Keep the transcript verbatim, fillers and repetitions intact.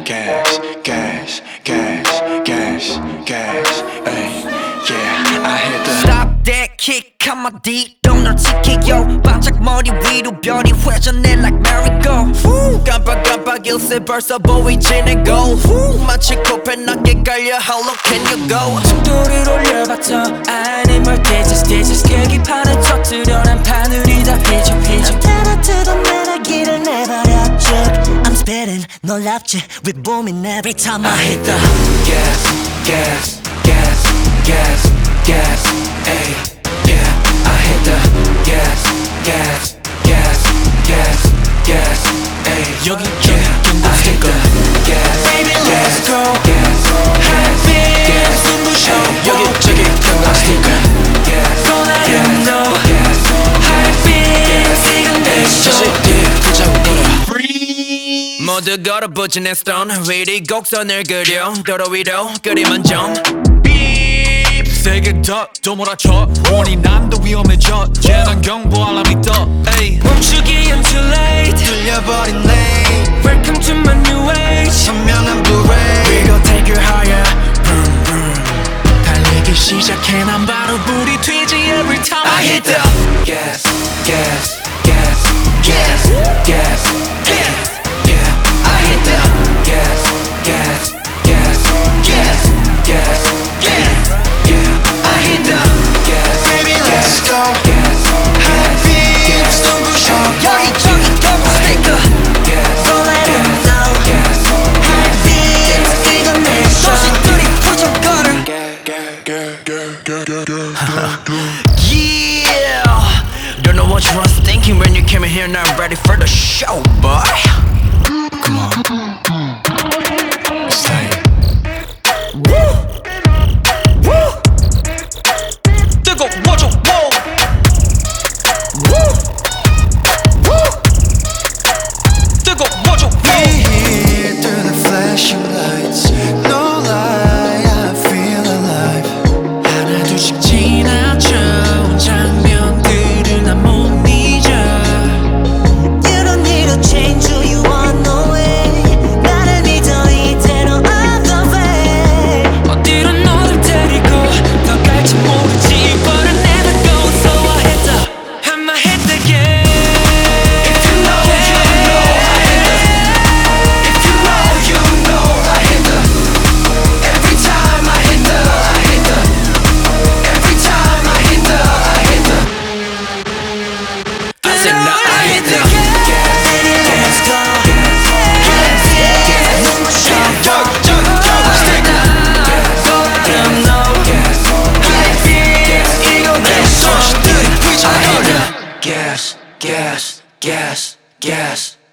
gas, gas, gas, gas, gas, ay, yeah, I hit the Stop that kick 한마디로 널 지켜요 반짝 머리 위로 별이 회전해 like merry-go 깜빡깜빡 일세 벌써 보이지 내 goal 마치 코펜하게 깔려 how low can you go 속도를 올려봤자 아니 멀티 just just 계기판을 터뜨려 난 바늘이 다 휘적 휘적 따라뜨던 매너기를 내버려 쭉 I'm spitting 놀랍지 with booming every time I hit the gas, gas, gas, gas, gas, ay, yeah, I hit the gas, gas, gas, gas, gas, ay, 여기 여기 경고 스티커 Baby, let's go. gas, High beams 눈부셔 여기 저기 경고 스티커 Don't let them know High beams 이건 내 show 모두 걸어붙인 내 stone 위리 곡선을 그려 도로 위로 그림은 좀 세게 더또 몰아쳐 원이 난도 위험해져 재난 경보 알람이 떠 에이 멈추기엔 too late 뚫려버린 lane Welcome to my new age 선명한 Blu-ray We gon' take you higher vroom, vroom. 달리기 시작해 난 바로 불이 튀지 every time I hit the gas, gas, gas, gas, gas, gas, yeah, I hit the gas, gas, gas, gas, gas, gas, yeah, I hit the gas, baby, let's go, gas, high beams, 눈부셔 여기저기 경고 스티커 gas, Don't let them know gas, High beams 이건 내 show 도시들이 부정거려 Yeah Don't know what you was thinking when you came in here not ready for the show boy come on, it's like 뜨거워져 wow 뜨거워져 here through the flashing lights, no lie, I feel alive. 하나 둘씩 지나쳐 장면들을 난 못 잊어 You don't need to change who you are no way 나를 믿어 이대로 I'm the way 어디로 너를 데리고 더 갈지 모르지 But I never go so I hit the I'ma hit the game If you know, you know, I hit the. If you know, you know, I hit the. Every time I hit the, I hit the. Every time I hit the, I hit the. I said no I hit the Let's go 눈부셔 Gas, gas, gas, gas.